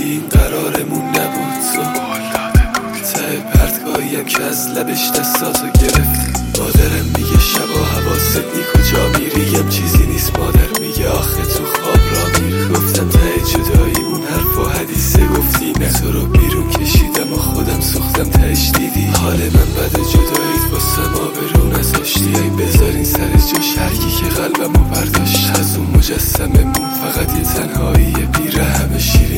گفتی این قرارمون نبود تو ته پرتگاهیم که از لبش دستاتو گرفتی. مادرم میگه شبا حواست نی کجا میریم چیزی نیست. مادر میگه آخه تو خواب را میر. گفتم ته جداییمون حرف و حدیثه گفتی نه. تو رو بیرون کشیدم و خودم سوختم تهش دیدی. حال من بعد جداییت واسه ما به رو نذاشتی. ای بذارین سر جاش هرکی که قلبمو برداشت. از اون مجسممون فقط یه تنهایی بیره همه شیر